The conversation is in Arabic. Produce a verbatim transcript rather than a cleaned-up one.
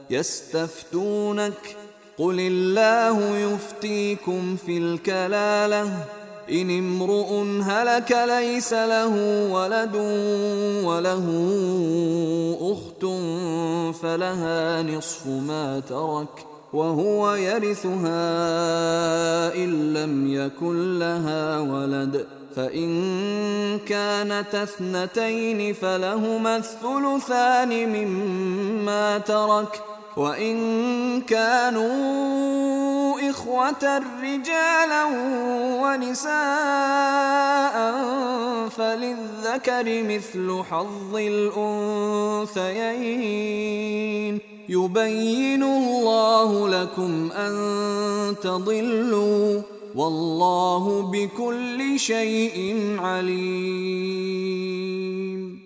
يستفتونك قل الله يفتيكم في الكلالة إن امرؤ هلك ليس له ولد وله أخت فلها نصف ما ترك وهو يرثها إن لم يكن لها ولد فإن كانت اثنتين فلهما الثلثان مما ترك وإن كانوا إخوة رجالا ونساء فللذكر مثل حظ الأنثيين يبين الله لكم أن تضلوا والله بكل شيء عليم.